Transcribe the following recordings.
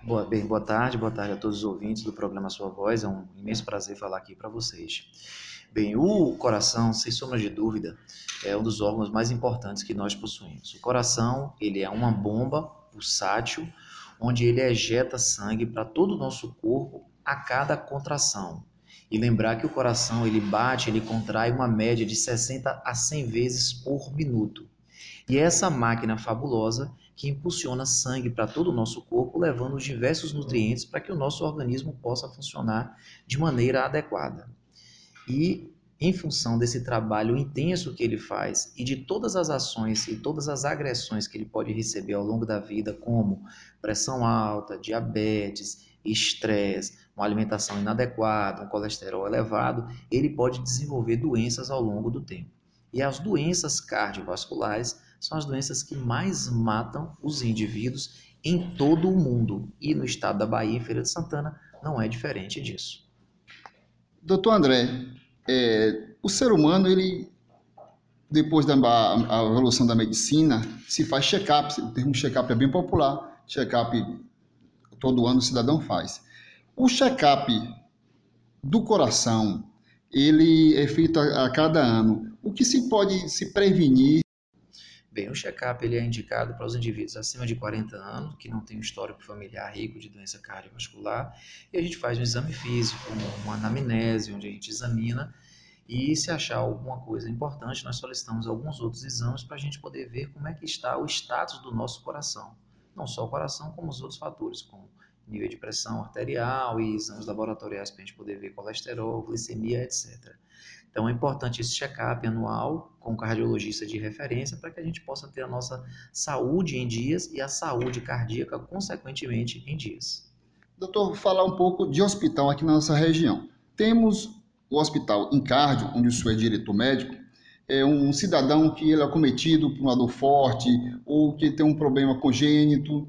Boa tarde a todos os ouvintes do programa Sua Voz. É um imenso prazer falar aqui para vocês. Bem, o coração, sem sombra de dúvida, é um dos órgãos mais importantes que nós possuímos. O coração, ele é uma bomba pulsátil, onde ele ejeta sangue para todo o nosso corpo a cada contração. E lembrar que o coração, ele bate, ele contrai uma média de 60 a 100 vezes por minuto. E é essa máquina fabulosa que impulsiona sangue para todo o nosso corpo, levando os diversos nutrientes para que o nosso organismo possa funcionar de maneira adequada. E em função desse trabalho intenso que ele faz e de todas as ações e todas as agressões que ele pode receber ao longo da vida, como pressão alta, diabetes, estresse, uma alimentação inadequada, um colesterol elevado, ele pode desenvolver doenças ao longo do tempo. E as doenças cardiovasculares são as doenças que mais matam os indivíduos em todo o mundo. E no estado da Bahia, em Feira de Santana, não é diferente disso. Doutor André, o ser humano, ele, depois da a evolução da medicina, se faz check-up. O termo check-up é bem popular. Check-up todo ano o cidadão faz. O check-up do coração, ele é feito a cada ano. O que se pode se prevenir? Bem, o check-up ele é indicado para os indivíduos acima de 40 anos, que não têm um histórico familiar rico de doença cardiovascular, e a gente faz um exame físico, uma anamnese, onde a gente examina, e se achar alguma coisa importante, nós solicitamos alguns outros exames para a gente poder ver como é que está o status do nosso coração. Não só o coração, como os outros fatores, como nível de pressão arterial e exames laboratoriais para a gente poder ver colesterol, glicemia, etc. Então é importante esse check-up anual com um cardiologista de referência para que a gente possa ter a nossa saúde em dias e a saúde cardíaca, consequentemente, em dias. Doutor, falar um pouco de hospital aqui na nossa região. Temos o hospital em Cardio, onde o senhor é diretor médico, é um cidadão que ele é acometido por uma dor forte ou que tem um problema congênito.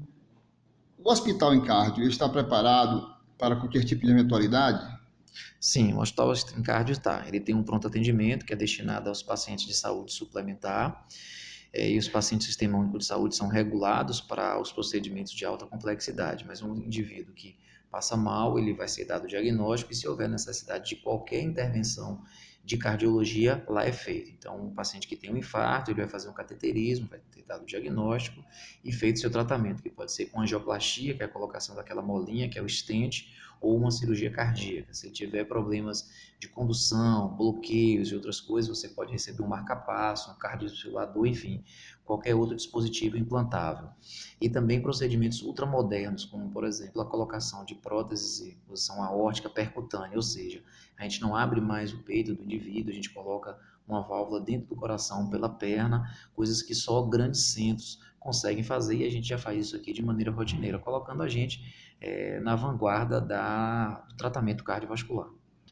O hospital em Cardio está preparado para qualquer tipo de eventualidade? Sim, o Hospital Cardio está. Ele tem um pronto atendimento que é destinado aos pacientes de saúde suplementar, e os pacientes do Sistema Único de Saúde são regulados para os procedimentos de alta complexidade, mas um indivíduo que passa mal, ele vai ser dado o diagnóstico e se houver necessidade de qualquer intervenção de cardiologia, lá é feito. Então, um paciente que tem um infarto, ele vai fazer um cateterismo, vai ter dado o diagnóstico e feito seu tratamento, que pode ser com angioplastia, que é a colocação daquela molinha, que é o stent, ou uma cirurgia cardíaca. Se ele tiver problemas de condução, bloqueios e outras coisas, você pode receber um marca-passo, um cardiodesfibrilador, enfim, qualquer outro dispositivo implantável. E também procedimentos ultramodernos, como, por exemplo, a colocação de próteses em posição aórtica percutânea, ou seja, a gente não abre mais o peito do indivíduo, a gente coloca uma válvula dentro do coração pela perna, coisas que só grandes centros conseguem fazer e a gente já faz isso aqui de maneira rotineira, colocando a gente na vanguarda do tratamento cardiovascular.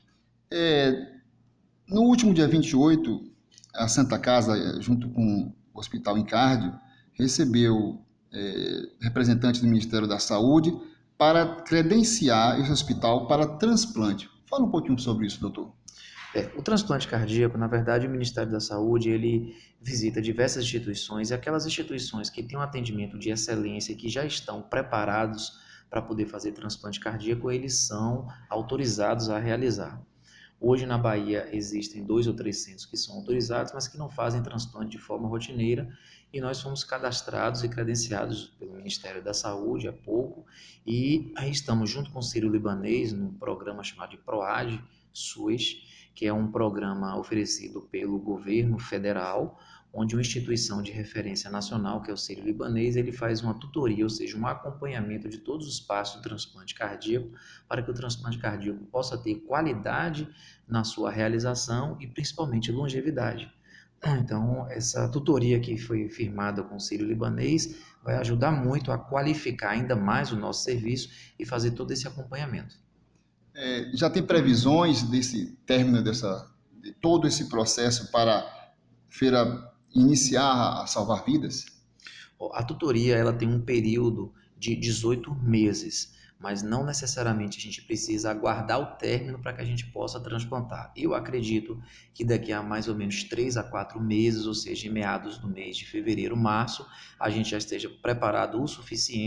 No último dia 28, a Santa Casa, junto com o Hospital em Cardio, recebeu representantes do Ministério da Saúde para credenciar esse hospital para transplante. Fala um pouquinho sobre isso, doutor. O transplante cardíaco, na verdade, o Ministério da Saúde, ele visita diversas instituições e aquelas instituições que têm um atendimento de excelência e que já estão preparados para poder fazer transplante cardíaco, eles são autorizados a realizar. Hoje na Bahia existem 2 ou 3 centros que são autorizados, mas que não fazem transplante de forma rotineira, e nós fomos cadastrados e credenciados pelo Ministério da Saúde há pouco, e aí estamos junto com o Sírio-Libanês num programa chamado de PROAD SUS, que é um programa oferecido pelo governo federal, onde uma instituição de referência nacional, que é o Sírio-Libanês, ele faz uma tutoria, ou seja, um acompanhamento de todos os passos do transplante cardíaco, para que o transplante cardíaco possa ter qualidade na sua realização e principalmente longevidade. Então, essa tutoria que foi firmada com o Sírio-Libanês vai ajudar muito a qualificar ainda mais o nosso serviço e fazer todo esse acompanhamento. Já tem previsões desse término de todo esse processo para a feira iniciar a salvar vidas? A tutoria ela tem um período de 18 meses, mas não necessariamente a gente precisa aguardar o término para que a gente possa transplantar. Eu acredito que daqui a mais ou menos 3 a 4 meses, ou seja, em meados do mês de fevereiro, março, a gente já esteja preparado o suficiente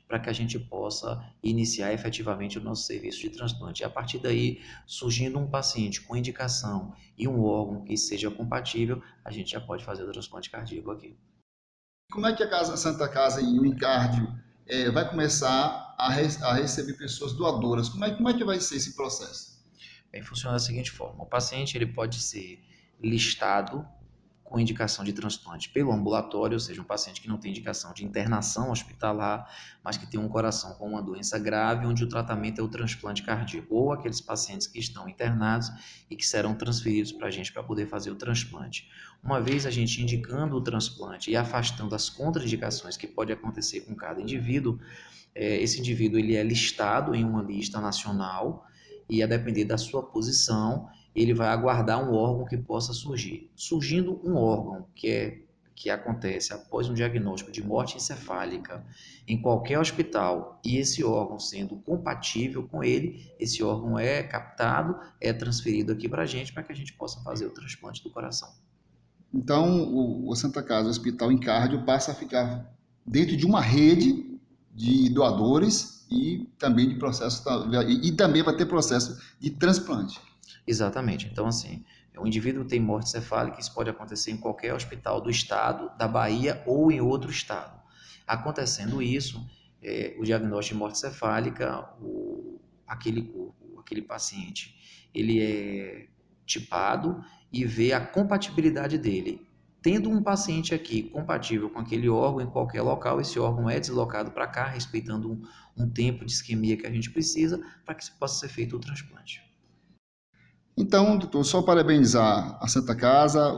para que a gente possa iniciar efetivamente o nosso serviço de transplante. E a partir daí, surgindo um paciente com indicação e um órgão que seja compatível, a gente já pode fazer o transplante cardíaco aqui. Como é que a Santa Casa e o Incárdio vai começar a receber pessoas doadoras? Como é que vai ser esse processo? Bem, funciona da seguinte forma: o paciente ele pode ser listado com indicação de transplante pelo ambulatório, ou seja, um paciente que não tem indicação de internação hospitalar, mas que tem um coração com uma doença grave, onde o tratamento é o transplante cardíaco, ou aqueles pacientes que estão internados e que serão transferidos para a gente para poder fazer o transplante. Uma vez a gente indicando o transplante e afastando as contraindicações que pode acontecer com cada indivíduo, esse indivíduo ele é listado em uma lista nacional e, a depender da sua posição, ele vai aguardar um órgão que possa surgir. Surgindo um órgão que acontece após um diagnóstico de morte encefálica em qualquer hospital e esse órgão sendo compatível com ele, esse órgão é captado, é transferido aqui para a gente possa fazer o transplante do coração. Então, o Santa Casa, o Hospital Incárdio, passa a ficar dentro de uma rede de doadores e também de processo e também vai ter processo de transplante. Exatamente. Então, assim, o indivíduo tem morte cefálica, isso pode acontecer em qualquer hospital do estado, da Bahia ou em outro estado. Acontecendo isso, o diagnóstico de morte cefálica, aquele corpo, aquele paciente, ele é tipado e vê a compatibilidade dele. Tendo um paciente aqui compatível com aquele órgão em qualquer local, esse órgão é deslocado para cá, respeitando um tempo de isquemia que a gente precisa, para que possa ser feito o transplante. Então, doutor, só parabenizar a Santa Casa,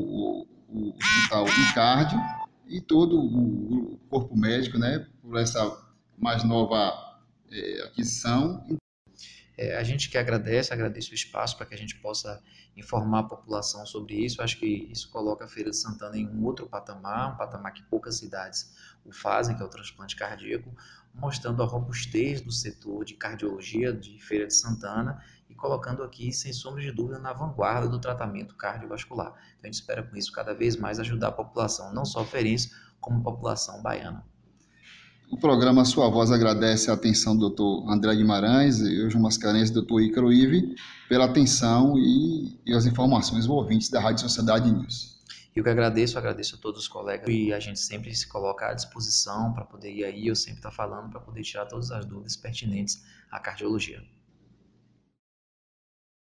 o Hospital Incárdio e todo o corpo médico, né, por essa mais nova aquisição. A gente que agradece o espaço para que a gente possa informar a população sobre isso. Acho que isso coloca a Feira de Santana em um outro patamar, um patamar que poucas cidades o fazem, que é o transplante cardíaco, mostrando a robustez do setor de cardiologia de Feira de Santana e colocando aqui, sem sombra de dúvida, na vanguarda do tratamento cardiovascular. Então, a gente espera com isso cada vez mais ajudar a população, não só feirense, como a população baiana. O programa Sua Voz agradece a atenção do Dr. André Guimarães, eu, João Mascarenhas e o Dr. Ícaro Ive, pela atenção e as informações ouvintes da Rádio Sociedade News. Eu que agradeço a todos os colegas e a gente sempre se coloca à disposição para poder ir aí, eu sempre estar falando para poder tirar todas as dúvidas pertinentes à cardiologia.